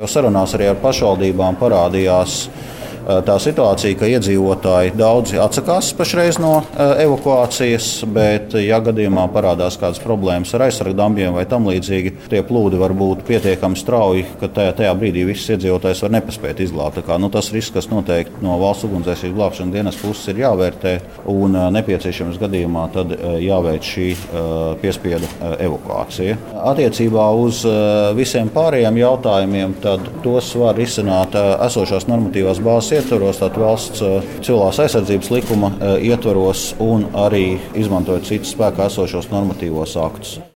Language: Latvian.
Sarunās arī ar pašvaldībām parādījās tā situācija, ka iedzīvotāji daudzi atsakās pašreiz no evakuācijas, bet, ja gadījumā parādās kādas problēmas ar aizsargdambiem vai tam līdzīgi, tie plūdi var būt pietiekami strauji, ka tajā brīdī visus iedzīvotājus var nepaspēt izglābt. Tas risks, kas noteikti no valsts ugunsdzēsības glābšanas dienas puses ir jāvērtē un nepieciešams gadījumā tad jāveic šī piespiedu evakuācija. Attiecībā uz visiem pārējiem jautājumiem, tad tos var risināt esošās normatīvās bāzes ietvaros, tātad valsts civilās aizsardzības likuma ietvaros un arī izmantojot citus spēkā esošos normatīvos aktus.